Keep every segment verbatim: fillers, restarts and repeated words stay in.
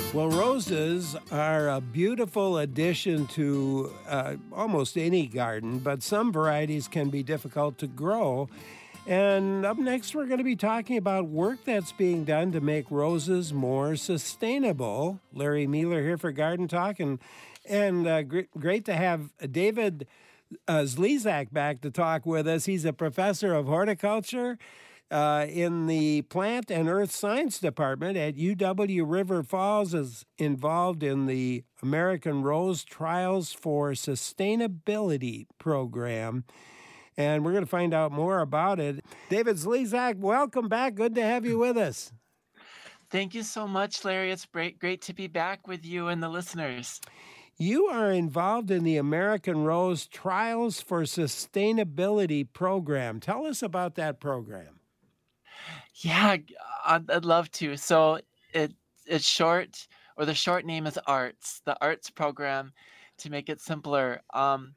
Well, roses are a beautiful addition to uh, almost any garden, but some varieties can be difficult to grow. And up next, we're going to be talking about work that's being done to make roses more sustainable. Larry Mueller here for Garden Talk, and and uh, gr- great to have David uh, Zlezak back to talk with us. He's a professor of horticulture uh, in the Plant and Earth Science Department at U W River Falls, is involved in the American Rose Trials for Sustainability program. And we're going to find out more about it. David Zlezak, welcome back. Good to have you with us. Thank you so much, Larry. It's great, great to be back with you and the listeners. You are involved in the American Rose Trials for Sustainability program. Tell us about that program. Yeah, g- I'd, I'd love to. So it it's short, or the short name is ARTS, the ARTS program, to make it simpler. Um,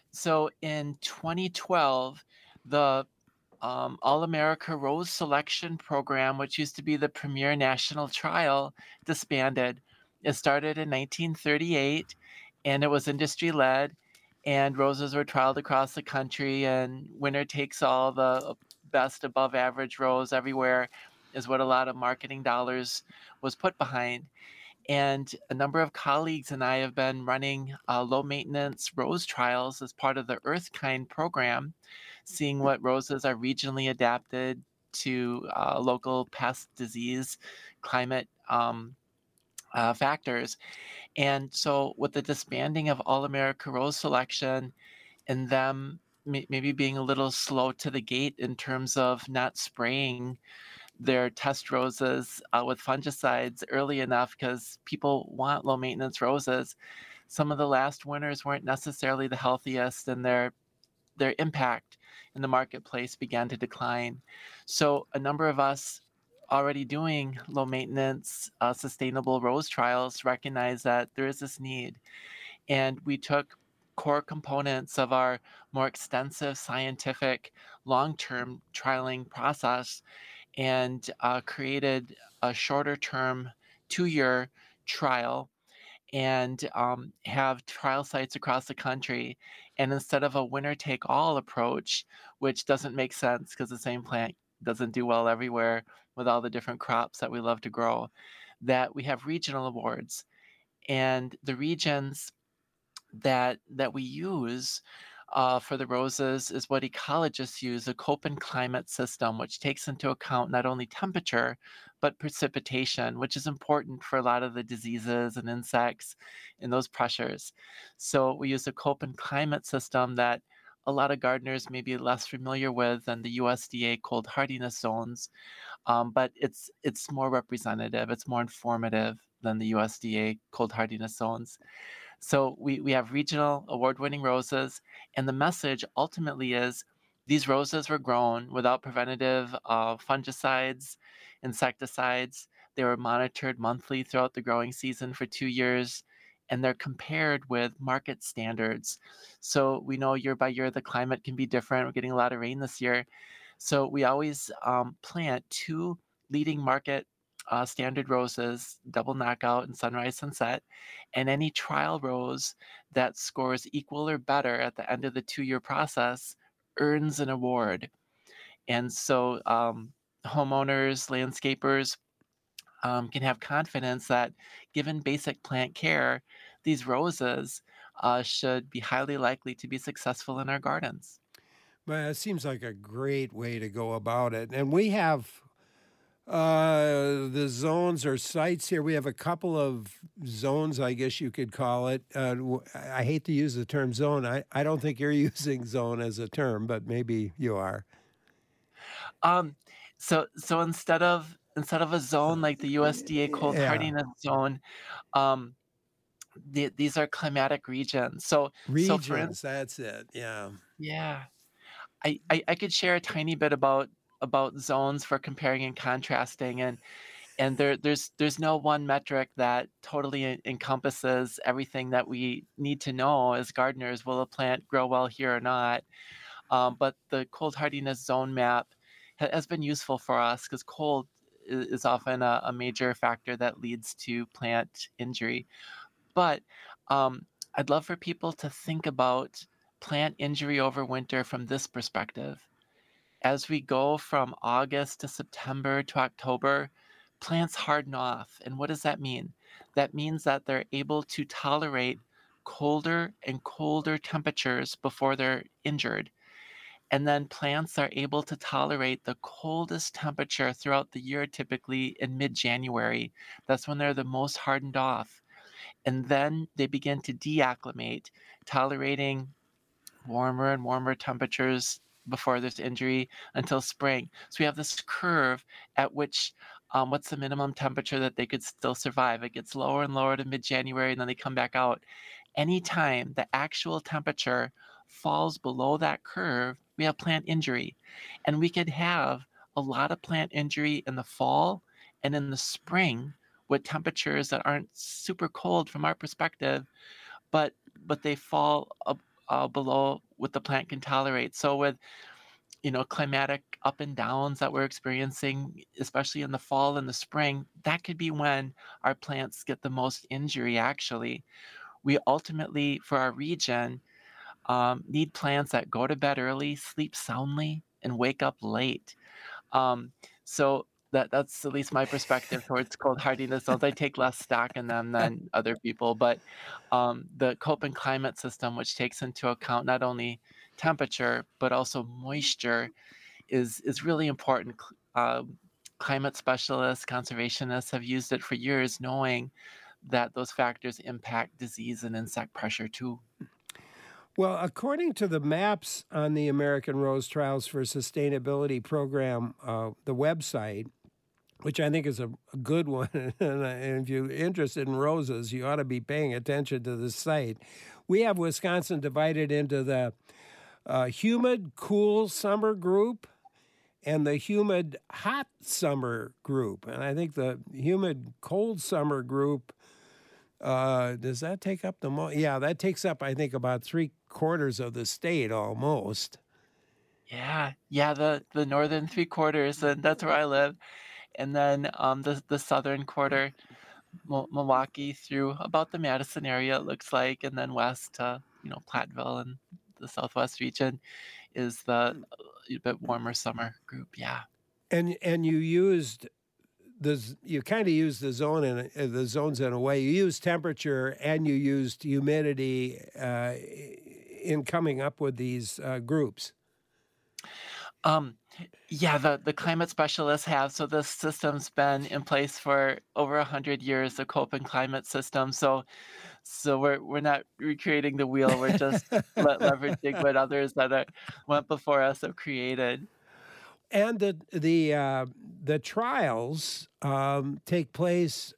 so in twenty twelve, the um, All America Rose Selection Program, which used to be the premier national trial, disbanded. It started in nineteen thirty-eight, and it was industry led. And roses were trialed across the country, and winner takes all. The best above average rose everywhere is what a lot of marketing dollars was put behind. And a number of colleagues and I have been running uh, low maintenance rose trials as part of the Earthkind program, seeing what roses are regionally adapted to uh, local pest, disease, climate um, uh, factors. And so, with the disbanding of All America Rose Selection and them may- maybe being a little slow to the gate in terms of not spraying their test roses uh, with fungicides early enough, because people want low maintenance roses. Some of the last winners weren't necessarily the healthiest, and their their impact in the marketplace began to decline. So a number of us already doing low maintenance, uh, sustainable rose trials recognize that there is this need. And we took core components of our more extensive scientific long-term trialing process and uh, created a shorter term two-year trial, and um, have trial sites across the country. And instead of a winner take all approach, which doesn't make sense because the same plant doesn't do well everywhere with all the different crops that we love to grow, that we have regional awards. And the regions that that we use uh, for the roses is what ecologists use, a Köppen climate system, which takes into account not only temperature, but precipitation, which is important for a lot of the diseases and insects and those pressures. So we use a Köppen climate system that a lot of gardeners may be less familiar with than the U S D A cold hardiness zones, um, but it's it's more representative, it's more informative than the U S D A cold hardiness zones. So we, we have regional award-winning roses, and the message ultimately is these roses were grown without preventative uh, fungicides, insecticides. They were monitored monthly throughout the growing season for two years, and they're compared with market standards. So we know year by year the climate can be different. We're getting a lot of rain this year. So we always um, plant two leading market uh, standard roses, double knockout and sunrise sunset, and any trial rose that scores equal or better at the end of the two-year process earns an award. And so um, homeowners, landscapers um, can have confidence that given basic plant care, these roses uh, should be highly likely to be successful in our gardens. Well, it seems like a great way to go about it. And we have uh, the zones or sites here. We have a couple of zones, I guess you could call it. Uh, w- I hate to use the term zone. I, I don't think you're using zone as a term, but maybe you are. Um, so so instead of instead of a zone like the U S D A cold Yeah. hardiness zone, um, the, these are climatic regions. So so for Regions, instance, that's it. Yeah. yeah, I, I I could share a tiny bit about about zones for comparing and contrasting, and and there there's there's no one metric that totally en- encompasses everything that we need to know as gardeners. Will a plant grow well here or not? Um, but the cold hardiness zone map ha- has been useful for us because cold is, is often a, a major factor that leads to plant injury. But um, I'd love for people to think about plant injury over winter from this perspective. As we go from August to September to October, plants harden off. And what does that mean? That means that they're able to tolerate colder and colder temperatures before they're injured. And then plants are able to tolerate the coldest temperature throughout the year, typically in mid January. That's when they're the most hardened off. And then they begin to deacclimate, tolerating warmer and warmer temperatures before there's injury until spring. So we have this curve at which um, what's the minimum temperature that they could still survive? It gets lower and lower to mid January, and then they come back out. Anytime the actual temperature falls below that curve, we have plant injury. And we could have a lot of plant injury in the fall and in the spring with temperatures that aren't super cold from our perspective, but but they fall ab- uh, below what the plant can tolerate. So with you know climatic up and downs that we're experiencing, especially in the fall and the spring, that could be when our plants get the most injury. Actually, we ultimately, for our region, um, need plants that go to bed early, sleep soundly, and wake up late. Um, so that that's at least my perspective towards cold hardiness zones. I take less stock in them than other people, but um, the Köppen climate system, which takes into account not only temperature but also moisture, is is really important. Cl- Um, climate specialists, conservationists have used it for years, knowing that those factors impact disease and insect pressure too. Well, according to the maps on the American Rose Trials for Sustainability program, uh, the website, which I think is a, a good one, and if you're interested in roses, you ought to be paying attention to the site. We have Wisconsin divided into the uh, humid, cool summer group and the humid, hot summer group. And I think the humid, cold summer group, uh, does that take up the most? Yeah, that takes up, I think, about three quarters of the state almost. Yeah, yeah, the the northern three quarters, and that's where I live. And then um, the the southern quarter, Mil- Milwaukee through about the Madison area, it looks like, and then west to you know Platteville and the southwest region is the uh, a bit warmer summer group. Yeah. And and you used the z- you kind of used the zone in a- uh, the zones in a way. You used temperature and you used humidity uh, in coming up with these uh, groups. Um, yeah, the the climate specialists have. So this system's been in place for over a hundred years, the Köppen climate system. So so we're we're not recreating the wheel. We're just le- leveraging what others that are, went before us have created. And the the uh, the trials um, take place.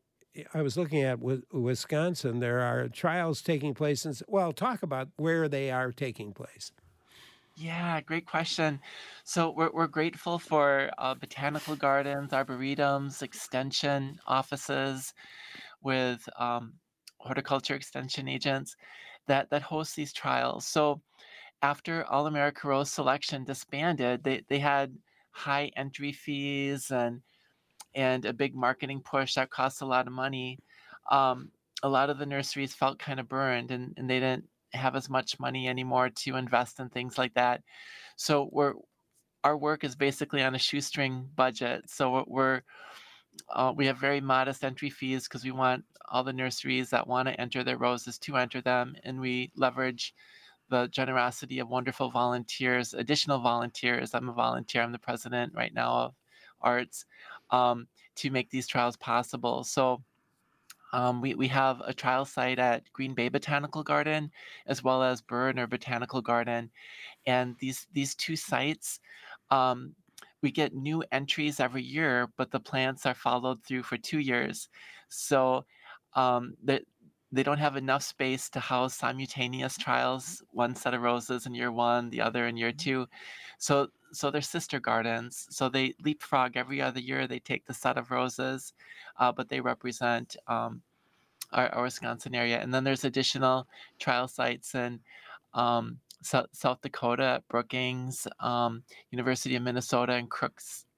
I was looking at Wi- Wisconsin. There are trials taking place, and well, talk about where they are taking place. Yeah, great question. So we're we're grateful for uh, botanical gardens, arboretums, extension offices with um, horticulture extension agents that that host these trials. So after All America Rose Selection disbanded, they they had high entry fees and and a big marketing push that cost a lot of money. Um, a lot of the nurseries felt kind of burned, and, and they didn't have as much money anymore to invest in things like that. So we're our work is basically on a shoestring budget. So we're we're, uh, we have very modest entry fees because we want all the nurseries that want to enter their roses to enter them, and we leverage the generosity of wonderful volunteers, additional volunteers. I'm a volunteer. I'm the president right now of Arts, um, to make these trials possible. So um, we, we have a trial site at Green Bay Botanical Garden as well as Burner Botanical Garden. And these these two sites, um, we get new entries every year, but the plants are followed through for two years. So um, the, they don't have enough space to house simultaneous trials, one set of roses in year one, the other in year two. So so they're sister gardens. So they leapfrog every other year. They take the set of roses, uh, but they represent um, our, our Wisconsin area. And then there's additional trial sites in um, South, South Dakota at Brookings, um, University of Minnesota and Crooks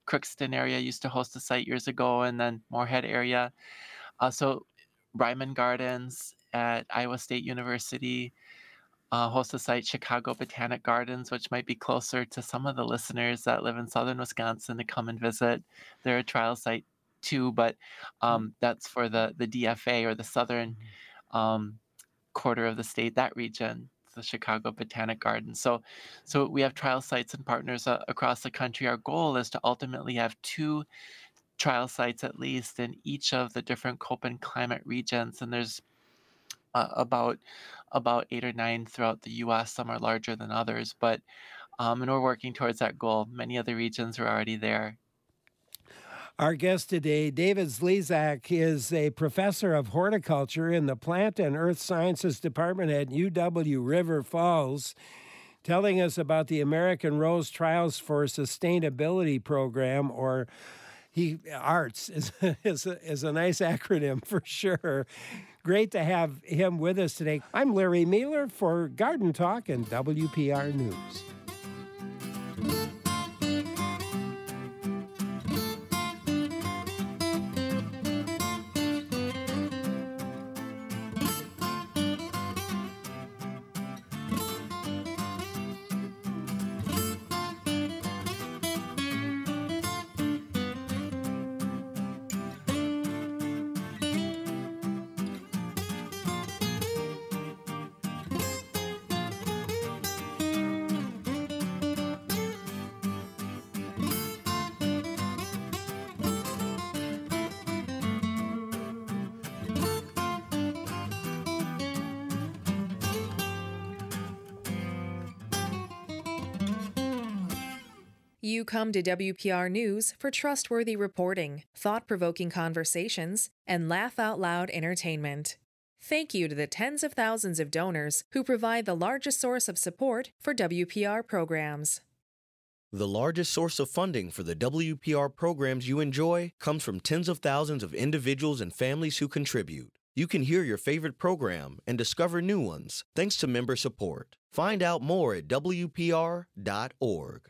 Crookston area used to host a site years ago, and then Moorhead area. Uh, so Ryman Gardens at Iowa State University uh, hosts a site, Chicago Botanic Gardens, which might be closer to some of the listeners that live in southern Wisconsin to come and visit. They're a trial site too, but um, that's for the the D F A, or the southern um, quarter of the state, that region, the Chicago Botanic Gardens. So, so we have trial sites and partners uh, across the country. Our goal is to ultimately have two trial sites at least in each of the different Köppen climate regions, and there's uh, about about eight or nine throughout the U S. Some are larger than others, but um, and we're working towards that goal. Many of the regions are already there. Our guest today, David Zlezak, is a professor of horticulture in the Plant and Earth Sciences Department at U W River Falls, telling us about the American Rose Trials for Sustainability program, or he ARTS is, is, a, is a nice acronym for sure. Great to have him with us today. I'm Larry Mueller for Garden Talk and W P R News. You come to W P R News for trustworthy reporting, thought-provoking conversations, and laugh-out-loud entertainment. Thank you to the tens of thousands of donors who provide the largest source of support for W P R programs. The largest source of funding for the W P R programs you enjoy comes from tens of thousands of individuals and families who contribute. You can hear your favorite program and discover new ones thanks to member support. Find out more at W P R dot org.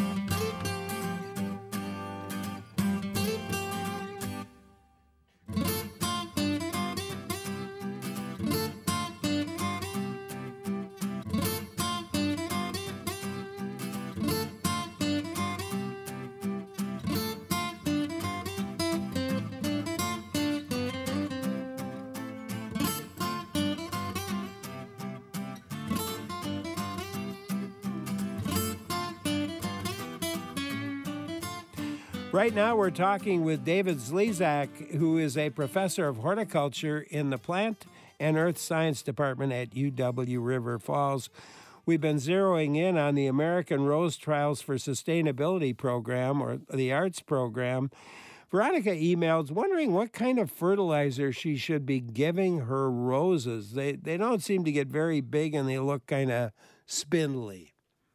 Right now, we're talking with David Zlezak, who is a professor of horticulture in the Plant and Earth Science Department at U W River Falls. We've been zeroing in on the American Rose Trials for Sustainability program, or the ARTS program. Veronica emails wondering what kind of fertilizer she should be giving her roses. They, they don't seem to get very big, and they look kind of spindly.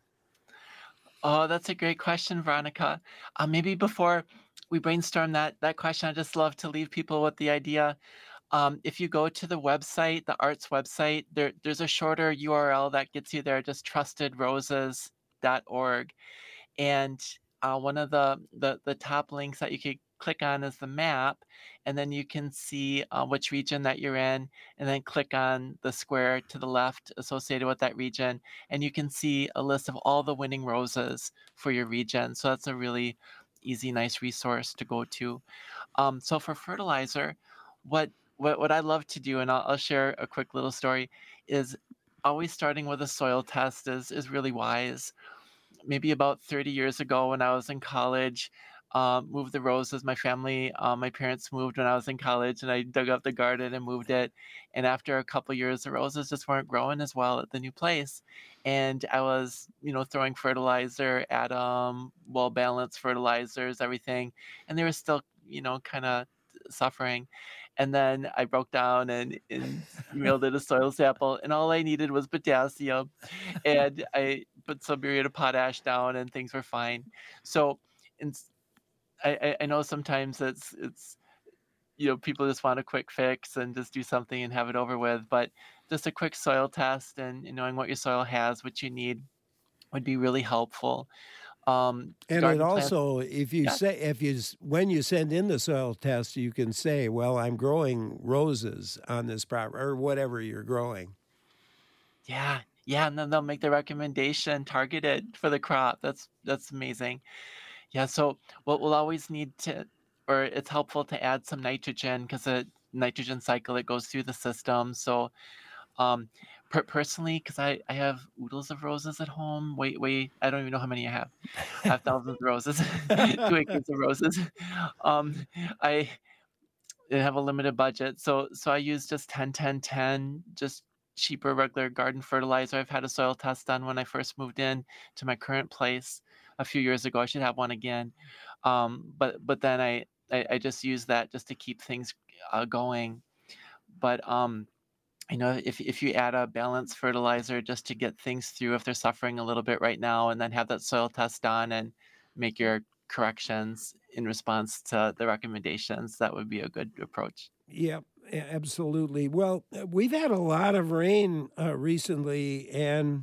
Oh, that's a great question, Veronica. Uh, maybe before we brainstorm that that question, I'd just love to leave people with the idea. Um, if you go to the website, the ARTS website, there, there's a shorter U R L that gets you there, just trusted roses dot org. And uh, one of the, the, the top links that you could click on is the map, and then you can see uh, which region that you're in, and then click on the square to the left associated with that region, and you can see a list of all the winning roses for your region. So that's a really easy, nice resource to go to. Um, so for fertilizer, what what what I love to do, and I'll, I'll share a quick little story, is always starting with a soil test is is really wise. Maybe about thirty years ago, when I was in college, um, moved the roses. My family, uh, my parents moved when I was in college, and I dug up the garden and moved it. And after a couple years, the roses just weren't growing as well at the new place. And I was, you know, throwing fertilizer at them, well balanced fertilizers, everything, and they were still, you know, kind of suffering. And then I broke down and, and mailed in a soil sample, and all I needed was potassium. And I put some muriate of potash down, and things were fine. So, in, I, I I know sometimes it's it's you know, people just want a quick fix and just do something and have it over with, but just a quick soil test and, and knowing what your soil has, what you need, would be really helpful. Um, And it garden plants. also, if you Yeah. say, if you, s- when you send in the soil test, you can say, well, I'm growing roses on this property or whatever you're growing. Yeah. Yeah. And then they'll make the recommendation targeted for the crop. That's that's amazing. Yeah. So what we'll always need to, or it's helpful to add some nitrogen because the nitrogen cycle it goes through the system. So um, per- personally, because I I have oodles of roses at home. Wait, wait. I don't even know how many I have. I have thousands of roses, two acres of roses. Um, I They have a limited budget, so so I use just ten, ten, ten, just cheaper regular garden fertilizer. I've had a soil test done when I first moved in to my current place a few years ago. I should have one again. Um, but but then I, I I just use that just to keep things uh, going. But um, you know, if if you add a balanced fertilizer just to get things through if they're suffering a little bit right now, and then have that soil test done and make your corrections in response to the recommendations, that would be a good approach. Yep, a- absolutely. Well, uh, we've had a lot of rain uh, recently, and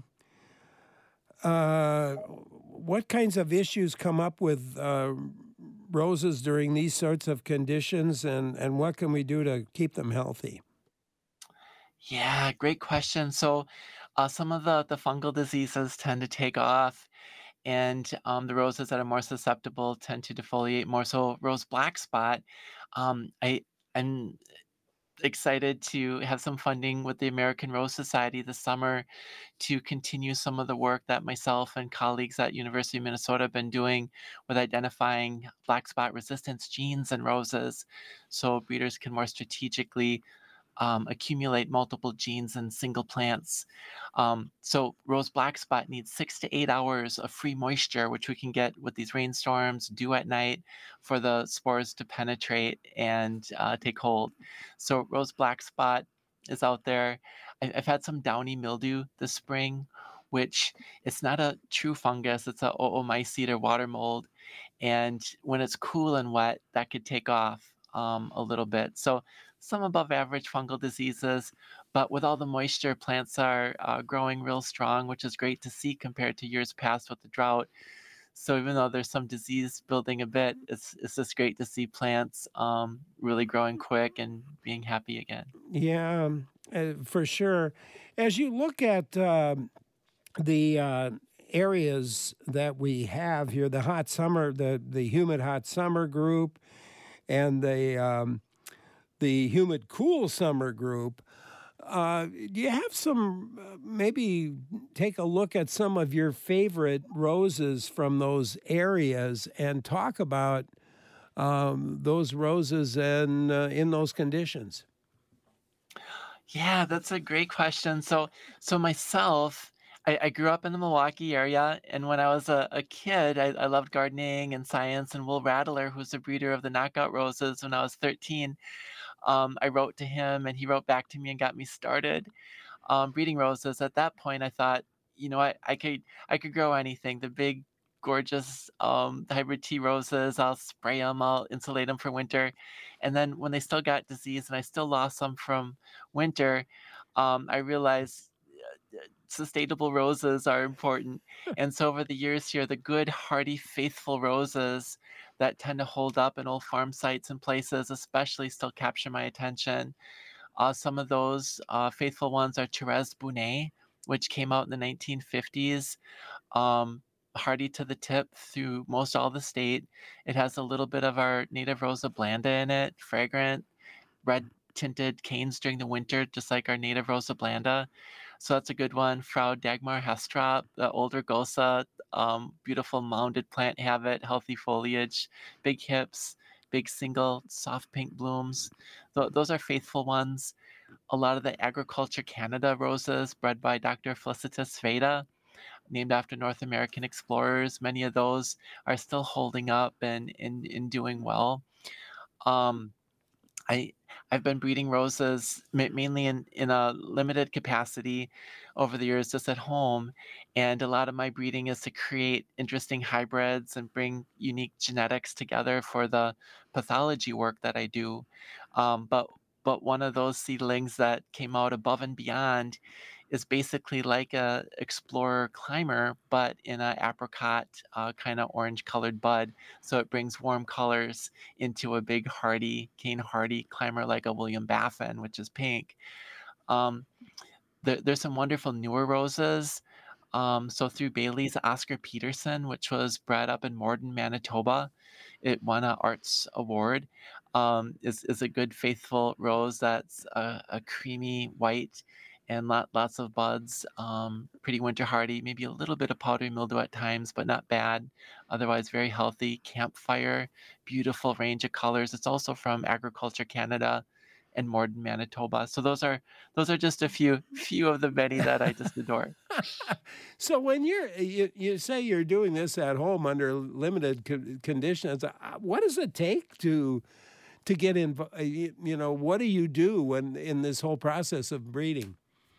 uh, what kinds of issues come up with uh, roses during these sorts of conditions, and, and what can we do to keep them healthy? Yeah, great question. So, uh, some of the the fungal diseases tend to take off, and um, the roses that are more susceptible tend to defoliate more. So, rose black spot, um, I I'm excited to have some funding with the American Rose Society this summer to continue some of the work that myself and colleagues at University of Minnesota have been doing with identifying black spot resistance genes in roses, so breeders can more strategically um, accumulate multiple genes in single plants. Um, so rose black spot needs six to eight hours of free moisture, which we can get with these rainstorms, dew at night, for the spores to penetrate and uh, take hold. So rose black spot is out there. I- I've had some downy mildew this spring, which it's not a true fungus. It's a oomycete or water mold, and when it's cool and wet, that could take off um, a little bit. So some above average fungal diseases, but with all the moisture, plants are uh, growing real strong, which is great to see compared to years past with the drought. So even though there's some disease building a bit, it's it's just great to see plants um, really growing quick and being happy again. Yeah, um, uh, for sure. As you look at um the uh, areas that we have here, the hot summer, the, the humid hot summer group, and the um, the humid cool summer group. Uh, do you have some, uh, maybe take a look at some of your favorite roses from those areas and talk about um, those roses and uh, in those conditions? Yeah, that's a great question. So, so myself, I, I grew up in the Milwaukee area, and when I was a, a kid, I, I loved gardening and science. And Will Rattler, who's the breeder of the knockout roses, when I was thirteen, um, I wrote to him, and he wrote back to me and got me started um, breeding roses. At that point, I thought, you know, I, I could I could grow anything. The big, gorgeous um, hybrid tea roses. I'll spray them. I'll insulate them for winter. And then when they still got disease, and I still lost some from winter, um, I realized sustainable roses are important. And so over the years here, the good, hardy, faithful roses that tend to hold up in old farm sites and places, especially, still capture my attention. Uh, some of those uh, faithful ones are Therese Brunet, which came out in the nineteen fifties. Um, hardy to the tip through most all the state. It has a little bit of our native Rosa blanda in it, fragrant, red tinted canes during the winter, just like our native Rosa blanda. So that's a good one. Frau Dagmar Hestrop, the older Gosa, um, beautiful mounded plant habit, healthy foliage, big hips, big single soft pink blooms. Th- those are faithful ones. A lot of the Agriculture Canada roses bred by Doctor Felicitas Veda, named after North American explorers. Many of those are still holding up and, and, and doing well. Um, I I've been breeding roses ma- mainly in in a limited capacity over the years, just at home, and a lot of my breeding is to create interesting hybrids and bring unique genetics together for the pathology work that I do. Um, but but one of those seedlings that came out above and beyond is basically like a explorer climber, but in a apricot uh, kind of orange colored bud. So it brings warm colors into a big hardy, cane hardy climber like a William Baffin, which is pink. Um, there, there's some wonderful newer roses. Um, so through Bailey's Oscar Peterson, which was bred up in Morden, Manitoba, it won a Arts Award. Um, is is a good faithful rose that's a, a creamy white and lot, lots of buds. Um, pretty winter hardy, maybe a little bit of powdery mildew at times, but not bad. Otherwise, very healthy. Campfire, beautiful range of colors. It's also from Agriculture Canada and Morden, Manitoba. So those are those are just a few few of the many that I just adore. So when you're you, you say you're doing this at home under limited co- conditions, uh, what does it take to to get in? You, you know, what do you do when in this whole process of breeding?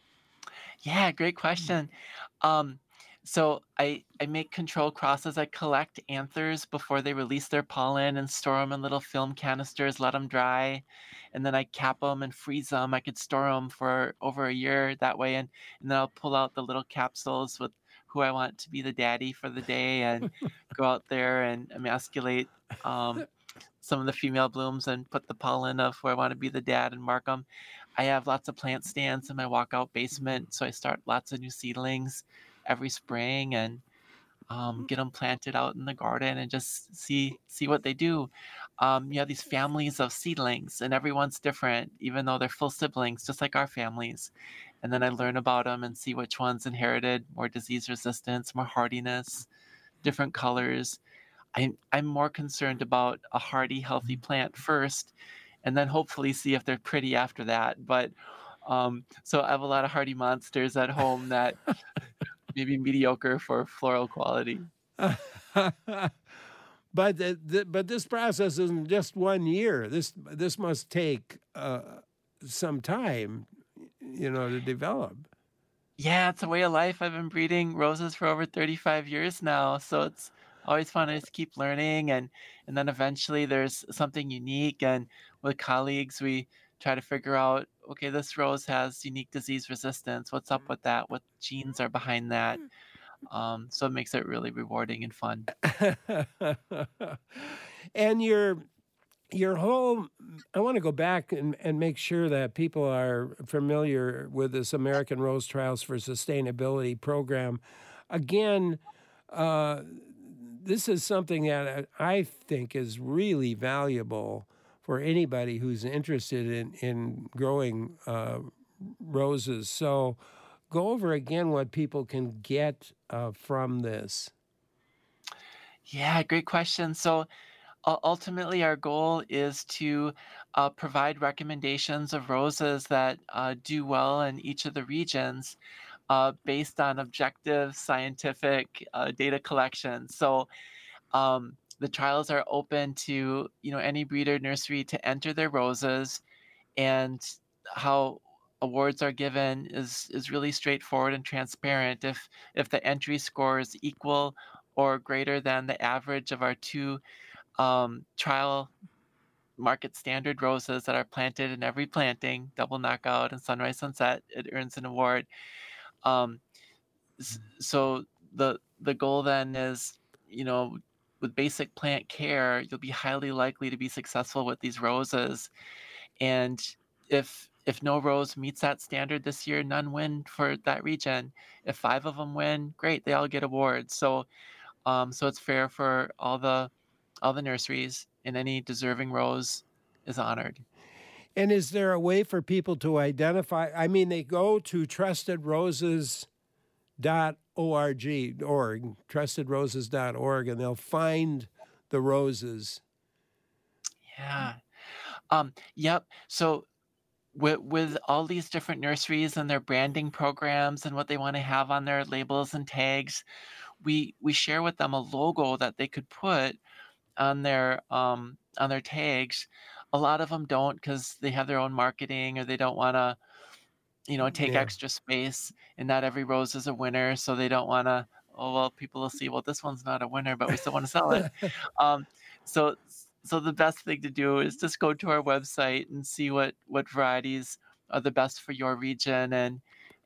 Yeah, great question. Um, so I I make control crosses. I collect anthers before they release their pollen and store them in little film canisters, let them dry, and then I cap them and freeze them. I could store them for over a year that way, and and then I'll pull out the little capsules with who I want to be the daddy for the day, and go out there and emasculate um, some of the female blooms and put the pollen of who I want to be the dad and mark them. I have lots of plant stands in my walkout basement, so I start lots of new seedlings every spring and um, get them planted out in the garden and just see see what they do. Um, you have these families of seedlings, and everyone's different, even though they're full siblings, just like our families. And then I learn about them and see which ones inherited more disease resistance, more hardiness, different colors. I'm I'm more concerned about a hardy, healthy plant first, and then hopefully see if they're pretty after that. But um, so I have a lot of hardy monsters at home that maybe mediocre for floral quality. But the, the, but this process isn't just one year. This this must take uh, some time, you know, to develop. Yeah, it's a way of life. I've been breeding roses for over thirty-five years now, so it's always fun to just keep learning and and then eventually there's something unique and with colleagues we try to figure out, okay, this rose has unique disease resistance. What's up with that? What genes are behind that? Um, so it makes it really rewarding and fun. And your your whole I want to go back and, and make sure that people are familiar with this American Rose Trials for Sustainability program. Again, uh, this is something that I think is really valuable for anybody who's interested in, in growing uh, roses. So go over again what people can get uh, from this. Yeah, great question. So u- ultimately, our goal is to uh, provide recommendations of roses that uh, do well in each of the regions uh, based on objective scientific uh, data collection. So um, the trials are open to you know any breeder nursery to enter their roses, and how awards are given is is really straightforward and transparent. If if the entry score is equal or greater than the average of our two um, trial market standard roses that are planted in every planting, double knockout and sunrise sunset, it earns an award. Um, s- so the the goal then is, you know, with basic plant care, you'll be highly likely to be successful with these roses. And if if no rose meets that standard this year, none win for that region. If five of them win, great, they all get awards. So um, so it's fair for all the all the nurseries, and any deserving rose is honored. And is there a way for people to identify? I mean, they go to trusted roses dot org, org, trusted roses dot org, and they'll find the roses. Yeah. Um, yep. So with with all these different nurseries and their branding programs and what they want to have on their labels and tags, we we share with them a logo that they could put on their um on their tags. A lot of them don't because they have their own marketing or they don't want to, you know, take Yeah. extra space. And not every rose is a winner, so they don't want to. Oh well, people will see. Well, this one's not a winner, but we still want to sell it. Um, so so the best thing to do is just go to our website and see what what varieties are the best for your region and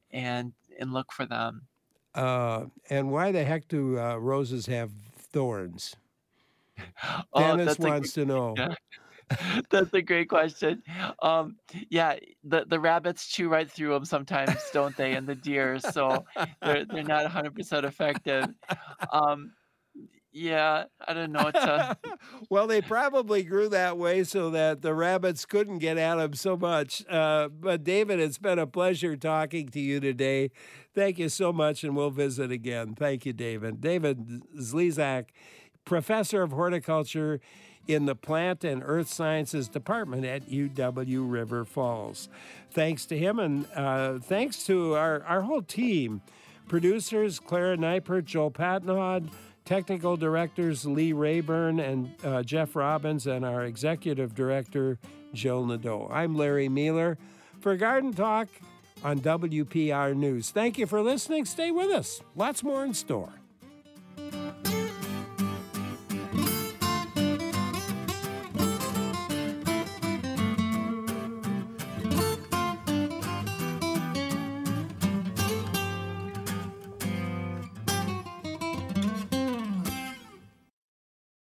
and and look for them. Uh, and why the heck do uh, roses have thorns? Oh, Dennis that's a wants to know. yeah, that's a great question. Um, yeah, the the rabbits chew right through them sometimes, don't they? And the deer, so they're they're not one hundred percent effective. Um, yeah, I don't know. It's a Well, they probably grew that way so that the rabbits couldn't get at them so much. Uh, but David, it's been a pleasure talking to you today. Thank you so much, and we'll visit again. Thank you, David. David Zlezak, professor of horticulture in the Plant and Earth Sciences Department at U W River Falls. Thanks to him, and uh, thanks to our, our whole team. Producers, Clara Neipert, Joel Patnaud, technical directors, Lee Rayburn and uh, Jeff Robbins, and our executive director, Jill Nadeau. I'm Larry Mueller for Garden Talk on W P R News. Thank you for listening. Stay with us. Lots more in store.